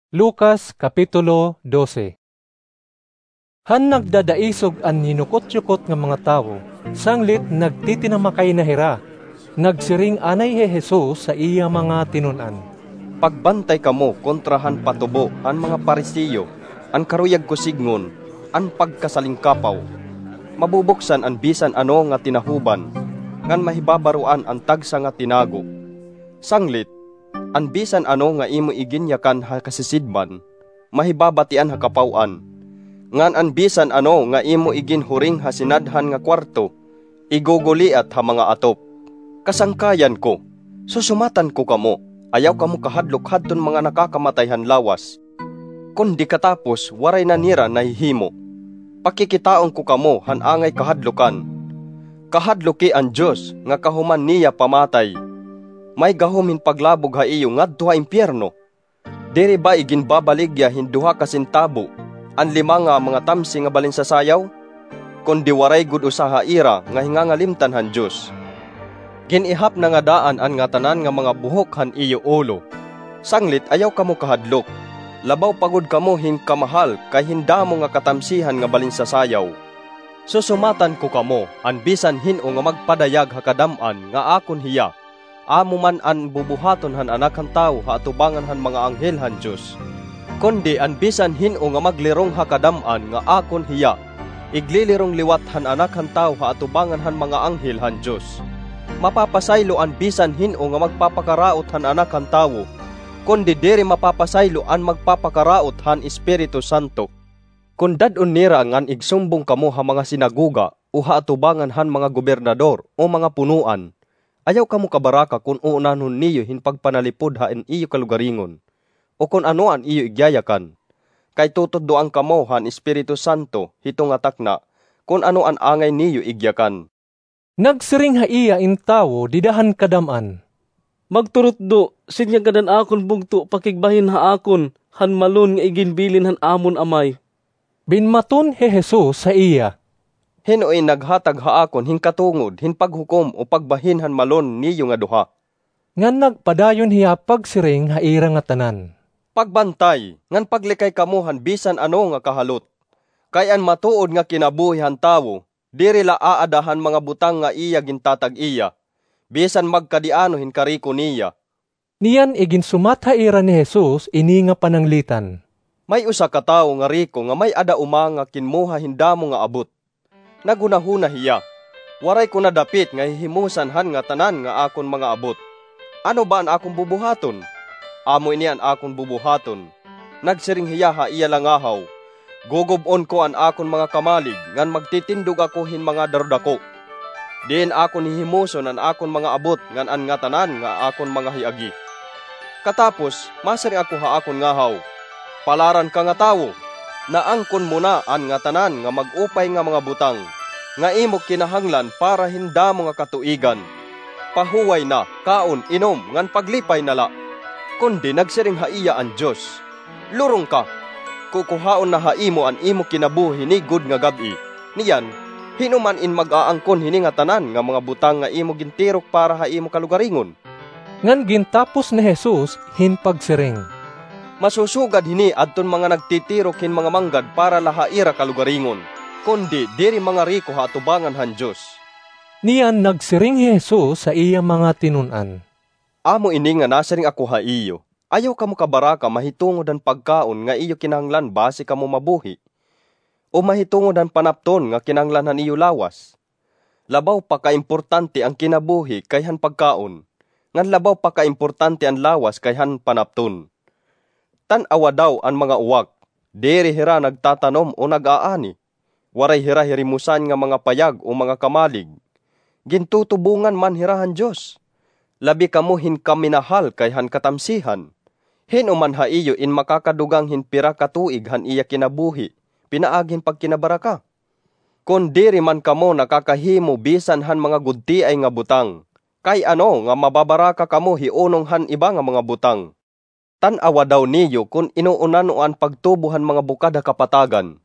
Lucas Kapitulo 12. Han nagdadaisog an hinukot-yukot nga mga tawo, sanglit nagtitinamakay na hira. Nagsiring anay Jesus sa iya mga tinunan. Pagbantay kamo kontrahan patubo an mga Parisiyo, an karuyag kusignon, an pagkasalingkapaw. Mabubuksan an bisan ano nga tinahuban, ngan mahibabaruan ang tagsa nga tinago. Sanglit, an bisan ano nga imo iginyakan ha kasisidban, mahibabatian ha kapawan. Ngan an bisan ano nga imo iginhuring ha sinadhan nga kwarto, iguguliat ha mga atop. Kasangkayan ko, susumatan ko kamo, ayaw kamo kahadlok hadton mga nakakamatayhan lawas. Kundi katapos, waray na nira nahihimo. Pakikitaon ko kamo han angay kahadlokan. Kahadloki ang Diyos nga kahuman niya pamatay. May gahumin paglabog ha iyo ngadto ha impyerno. Diri ba iginbabaligya hinduha kasintabo an lima nga mga tamsi nga balin sa sayaw? Kundi waray gud usa ha ira nga hingangalimtan han Dios. Ginihap na nga daan an nga tanan nga mga buhok han iyo ulo. Sanglit ayaw kamo kahadlok. Labaw pagod kamo hingkamahal kay hindamo nga katamsihan nga balin sa sayaw. Susumatan ko kamo an bisan hino nga magpadayag ha kadam-an nga akon hiya. Amo man an bubuhaton han anak han tawo ha atubangan han mga anghel han Dios. Kundi an bisan hino nga maglirong ha kadam-an nga akon hiya. Iglilirong liwat han anak han tawo ha atubangan han mga anghel han Dios. Mapapasaylo an bisan hino nga magpapakaraot han anak han tawo, kundi diri mapapasaylo an magpapakaraot han Espiritu Santo. Kun dadon nira ngan igsumbong kamo ha mga sinaguga o ha atubangan han mga gobernador o mga punuan, ayaw kamo kabaraka kun uunanon niyo hinpagpanalipod ha in iyo kalugaringon, o kun ano an iyo igyayakan. Kay tutuddoan kamo han Espiritu Santo hitong atakna, kun ano an angay niyo igyakan. Nagsiring ha iya in tawo didahan kadam-an. Magturutdo, sinya gadan akon bugto pakigbahin ha akon, han malon nga iginbilin han amon amay. Binmaton Jesus sa iya. Hinoy naghatag ha akon hinkatungod, hinpaghukom o pagbahin han malon niyo nga duha. Ngan nagpadayon hiya pagsiring ha ira nga tanan. Pagbantay, ngan paglikay kamo han bisan ano nga kahalot. Kay an matuod nga kinabuhi han tawo, diri la aadahan mga butang nga iya gintatag iya. Bisan magkadiano hinkariko niya. Niyan iginsumat ha ira ni Jesus ini nga pananglitan. May usa ka tawo nga riko nga may ada uma nga kinmuha hindamo nga abot. Nagunahuna hiya. Waray ko na dapit nga hihimusan han nga tanan nga akon mga abot. Ano ba an akong bubuhaton? Amo ini an akong bubuhaton. Nagsiring hiya ha iya langahaw. Gugubon ko an akon mga kamalig ngan magtitindog ako hin mga darudako. Diin akon hihimuson an akon mga abot ngan an nga tanan nga akon mga hiagi. Katapos, masari ako ha akon ngahaw. Palaran ka nga tawo, naangkon mo na an nga tanan nga mag-upay nga mga butang, nga imo kinahanglan para hinda mo nga katuigan. Pahuway na, kaon, inom, ngan paglipay nala. Kundi nagsiring ha iya ang Diyos. Lurong ka, kukuhaon na ha imo an imo kinabuhi ni good nga gabi. Niyan, hinuman in mag-aangkon hini nga tanan nga mga butang nga imo gintirok para ha imo kalugaringon. Ngan gintapos ni Jesus hinpagsiring. Masusugad hini adton mga nagtitirok hin mga manggad para lahaira kalugaringon, kundi diri mga riko ha atubangan han Dios. Niyan nagsiring Jesus sa iya mga tinunan. Amo ini nga nasaring ako ha iyo. Ayaw kamo kabaraka mahitungod ang pagkaon nga iyo kinahanglan base kamo mabuhi. O mahitungod ang panapton nga kinahanglan han iyo lawas. Labaw pa ka-importante ang kinabuhi kay han pagkaon. Ngan labaw pa ka-importante ang lawas kay han panapton. Tan-awa daw ang mga uwak, diri hira nagtatanom o nag-aani. Waray hira hirimusan nga mga payag o mga kamalig. Gintutubungan man hirahan Diyos. Labi kamo hinkaminahal kay han katamsihan. Hinuman ha iyo in makakadugang hinpira katuig han iya kinabuhi, pinaaghin pagkinabaraka. Kung diri man kamo nakakahimo bisan han mga gudti ay nga butang, kay ano nga mababaraka kamo hiunong han iba nga mga butang. Tan-awa daw niyo kung inuunanuan pagtubuhan mga bukada kapatagan.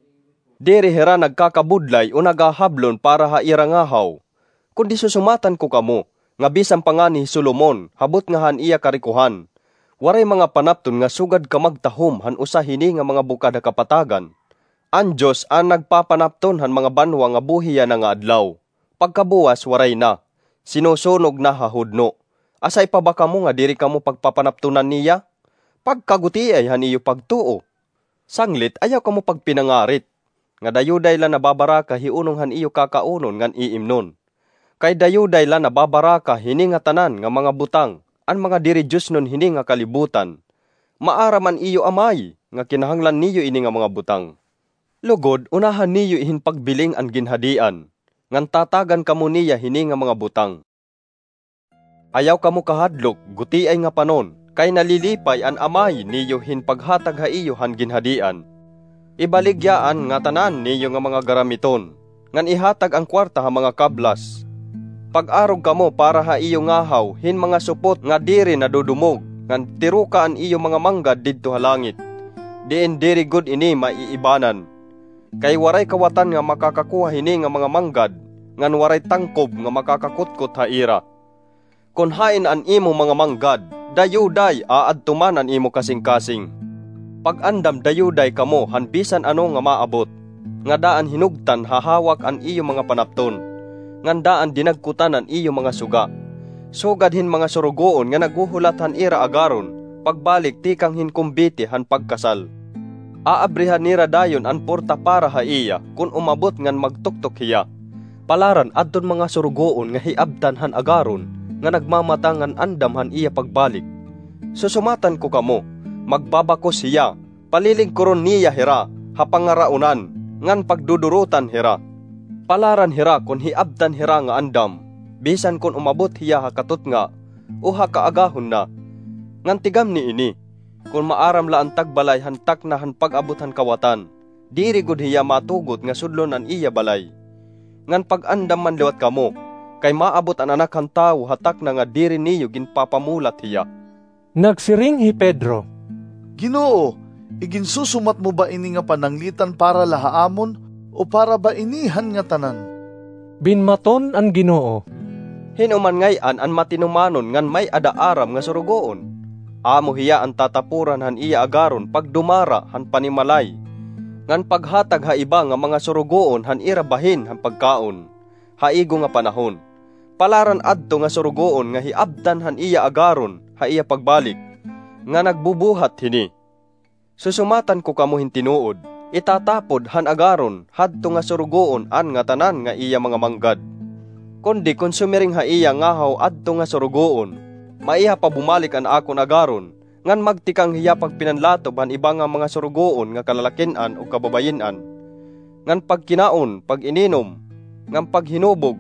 Diri hira nagkakabudlay o nagahablon para ha irangahaw. Kundi susumatan ko kamo, nga bisan pa nga ni Solomon, habot nga han iya karikuhan. Waray mga panapton nga sugad ka magtahom han usa hini nga mga bukad ha kapatagan. Ang Diyos ang nagpapanapton han mga banwa nga buhiya na nga adlaw. Pagkabuwas waray na, sinusunog na hahudno. Asay pa ba kamo nga diri kamo pagpapanaptunan niya? Pagkaguti ay han iyo pagtuo. Sanglit ayaw kamo pagpinangarit. Nga dayuday la nababaraka hiunong han iyo kakaunon ngan iimnon. Kay dayuday la nababaraka hini nga tanan nga mga butang, an mga diri Diyos nun hini nga kalibutan. Maaraman iyo amay, nga kinahanglan niyo ini nga mga butang. Lugod, unahan niyo ihin pagbiling an ginhadian, ngan tatagan kamo niya hini nga mga butang. Ayaw kamo kahadlok, guti ay nga panon, kay nalilipay an amay niyo hin paghatag ha iyo han ginhadian. Ibaligyaan nga tanan niyo nga mga garamiton, ngan ihatag ang kwarta ha mga kablas. Pag-arog kamo para ha iyo ngahaw, hin mga supot nga diri nadudumog, ngan tirukaan iyo mga manggad didto ha langit. Diin diri good ini maiibanan. Kay waray kawatan nga makakakuha hini nga mga manggad, ngan waray tangkob nga makakakutkot ha ira. Kun hain an imo mga manggad, dayuday aadtuman an imo kasing-kasing. Pag-andam dayuday kamo han bisan ano nga maabot, nga daan hinugtan hahawak an iyo mga panapton. Ngandaan dinagkutan an iyo mga suga. Sugad hin mga surugoon nga naghuhulat han ira agaron, pagbalik tikang hin kumbiti han pagkasal. Aabrihan nira dayon an porta para ha iya, kun umabot ngan magtuktok hiya. Palaran adton mga surugoon nga hiabtan han agaron, nga nagmamatangan andam han iya pagbalik. Susumatan ko kamo, magbabakos hiya, paliling koron niya hira, hapangaraunan, ngan pagdudurutan hira. Palaran hira kun hiabdan hira nga andam, bisan kun umabot hiya hakatot nga, o hakaagahon na. Ngan tigam ni ini, kun maaram la ang tagbalay hantak na han pag-abot han kawatan, diri gud hiya matugot nga sudlon an iya balay. Ngan pag-andam man liwat kamo, kay maabot an anak han tawo hatak na nga diri niyo ginpapamulat hiya. Nagsiring hi Pedro, Ginoo, iginsusumat mo ba ini nga pananglitan para lahaamon, o para ba inihan nga tanan? binmaton an Ginoo. Hinuman ngayan an matinumanon ngan may adaaram nga surugoon. Amo hiya ang tatapuran han iya agaron pagdumara han panimalay. Ngan paghatag ha iba nga mga surugoon han ira bahin han pagkaon. Haigo nga panahon. Palaran adto nga surugoon nga hiabdan han iya agaron ha iya pagbalik. Nga nagbubuhat hini. Susumatan ko kamo hintinuod. Itatapod han agaron hadto nga surugoon an nga tanan nga iya mga manggad. Kundi kun sumiring ha iya ngahaw adto nga surugoon, maiha pa bumalik an akon agaron, ngan magtikang hiya pagpinanlatob han iba nga mga surugoon nga kalalakinan o kababayinan. Ngan pagkinaon, pag-ininom, ngan paghinubog.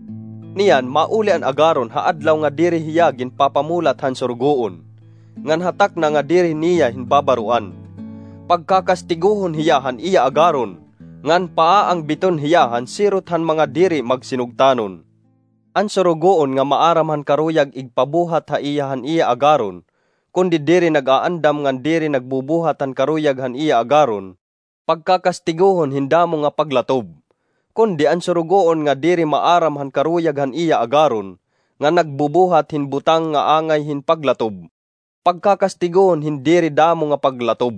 Niyan mauli an agaron ha adlaw nga diri hiya ginpapamulat han surugoon, ngan hatak na nga diri niya hinbabaruan. Pagkakastiguhon hiyahan iya agaron, ngan paa ang biton hiyahan sirot han mga diri magsinugtanon. An surugoon nga maaram han karuyag igpabuhat ha iyahan iya agaron, kundi diri nag-aandam ngan diri nagbubuhat han karuyag han iya agaron, pagkakastiguhon hindamo nga paglatob. Kundi an surugoon nga diri maaram han karuyag han iya agaron, nga nagbubuhat hin butang nga angay hin paglatob, pagkakastiguhon hindiri damo nga paglatob.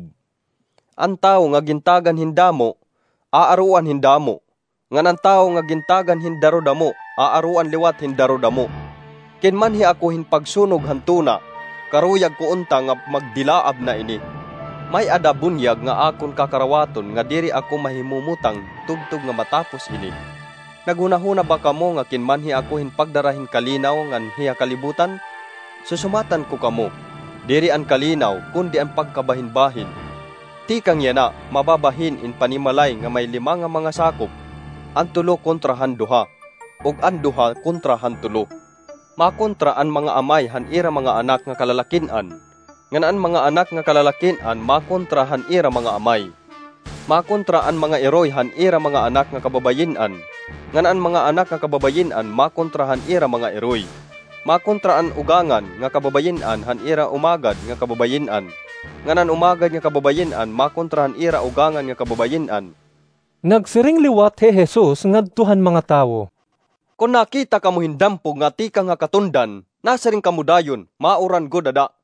Ang tao nga gintagan hindamo, aaruan hindamo. Ngan ang tao nga gintagan hindaro damo, aaruan liwat hindaro damo. Kinman hi ako hinpagsunog hantuna, karuyag ko unta nga magdilaab na ini. May ada bunyag nga akon kakarawaton nga diri ako mahimumutang tugtog nga matapos ini. Naghunahuna ba kamo nga kinman hi ako hinpagdarahin kalinaw ngan hiya kalibutan? Susumatan ko kamo, diri ang kalinaw kundi ang pagkabahin-bahin. Tikang yana, mababahin in panimalay nga may 5 nga mga sakop. Ang 3 kontra han 2, ug ang 2 kontra han 3. Makontra ang mga amay han ira mga anak nga kalalakinan. Ngan ang mga anak nga kalalakinan makontra han ira mga amay. Makontra ang mga eroy han ira mga anak nga kababayinan. Ngan ang mga anak nga kababayinan makontra han ira mga eroy. Makontra ang ugangan nga kababayinan han ira umagad nga kababayinan. Nganan umagad nga kababayinan makontrahan ira ugangan nga kababayinan. Nagsiring liwat he Jesus ngadtuhan mga tawo. Kung nakita kamo hindampog nga tika nga katundan, nasaring kamo dayon, mauran go dada.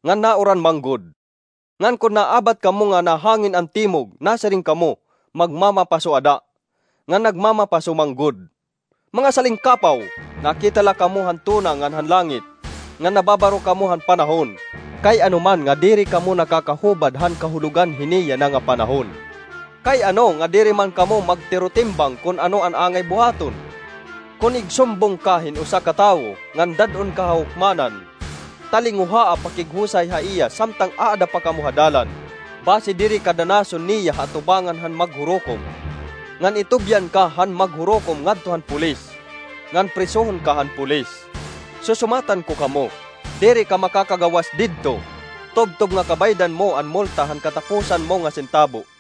nga nauran manggod. Ngan kung naabat kamo nga nahangin ang timog, nasa rin kamo, magmamapaso ada, nga nagmamapaso manggod. Mga salingkapaw, nakita la kamo hantuna ngan hanlangit, nga nababaro kamo han panahon, kay anuman nga diri kamo nakakahubad han kahulugan hiniya na nga panahon. Kay ano nga diri man kamo magtirotimbang kung ano ang angay buhaton. Kung igsumbong kahin usa ka tawo, ngan dadon ka hukmanan, talinguha pakighusay ha iya samtang aada pa kamo hadalan. Base diri kadanason niya hatubangan han maghurukom. Ngan itubyan ka han maghurukom ngadto han pulis. Ngan prisohon ka han pulis. Susumatan ko kamo, diri ka makakagawas didto. Tubtob nga kabaydan mo an multa han katapusan mo nga sentabo.